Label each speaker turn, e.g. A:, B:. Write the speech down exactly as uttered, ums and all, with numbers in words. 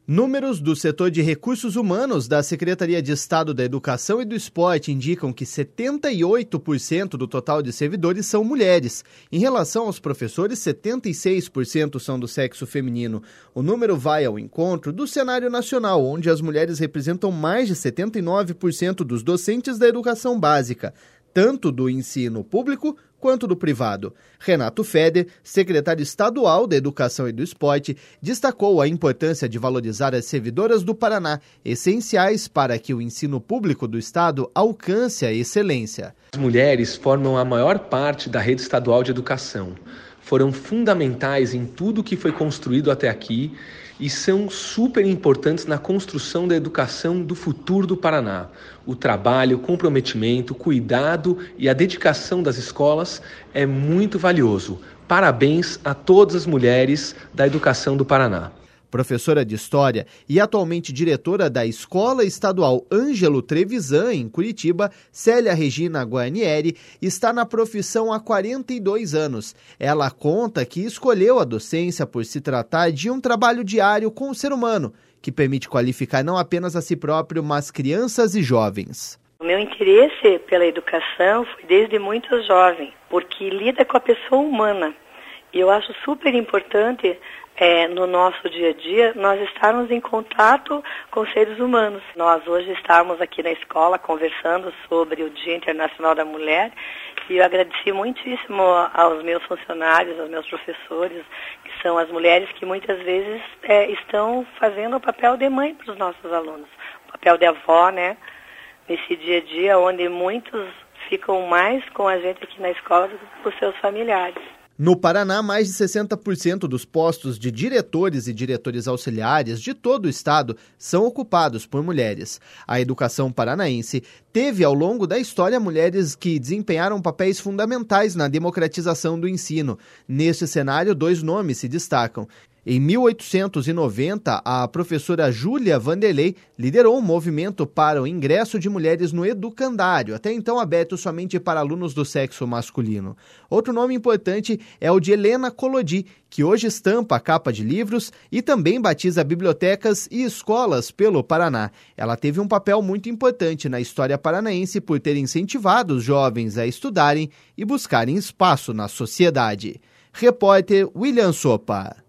A: Números do setor de recursos humanos da Secretaria de Estado da Educação e do Esporte indicam que setenta e oito por cento do total de servidores são mulheres. Em relação aos professores, setenta e seis por cento são do sexo feminino. O número vai ao encontro do cenário nacional, onde as mulheres representam mais de setenta e nove por cento dos docentes da educação básica, tanto do ensino público quanto do privado. Renato Feder, secretário estadual da Educação e do Esporte, destacou a importância de valorizar as servidoras do Paraná, essenciais para que o ensino público do estado alcance a excelência.
B: As mulheres formam a maior parte da rede estadual de educação. Foram fundamentais em tudo que foi construído até aqui e são super importantes na construção da educação do futuro do Paraná. O trabalho, o comprometimento, o cuidado e a dedicação das escolas é muito valioso. Parabéns a todas as mulheres da educação do Paraná.
A: Professora de História e atualmente diretora da Escola Estadual Ângelo Trevisan, em Curitiba, Célia Regina Guarnieri está na profissão há quarenta e dois anos. Ela conta que escolheu a docência por se tratar de um trabalho diário com o ser humano, que permite qualificar não apenas a si próprio, mas crianças e jovens.
C: O meu interesse pela educação foi desde muito jovem, porque lida com a pessoa humana. E eu acho super importante É, no nosso dia a dia, nós estarmos em contato com seres humanos. Nós hoje estamos aqui na escola conversando sobre o Dia Internacional da Mulher e eu agradeci muitíssimo aos meus funcionários, aos meus professores, que são as mulheres que muitas vezes é, estão fazendo o papel de mãe para os nossos alunos, o papel de avó, né? Nesse dia a dia, onde muitos ficam mais com a gente aqui na escola do que com os seus familiares.
A: No Paraná, mais de sessenta por cento dos postos de diretores e diretores auxiliares de todo o estado são ocupados por mulheres. A educação paranaense teve, ao longo da história, mulheres que desempenharam papéis fundamentais na democratização do ensino. Neste cenário, dois nomes se destacam. Em mil oitocentos e noventa, a professora Júlia Vanderlei liderou um movimento para o ingresso de mulheres no educandário, até então aberto somente para alunos do sexo masculino. Outro nome importante é o de Helena Collodi, que hoje estampa a capa de livros e também batiza bibliotecas e escolas pelo Paraná. Ela teve um papel muito importante na história paranaense por ter incentivado os jovens a estudarem e buscarem espaço na sociedade. Repórter William Sopa.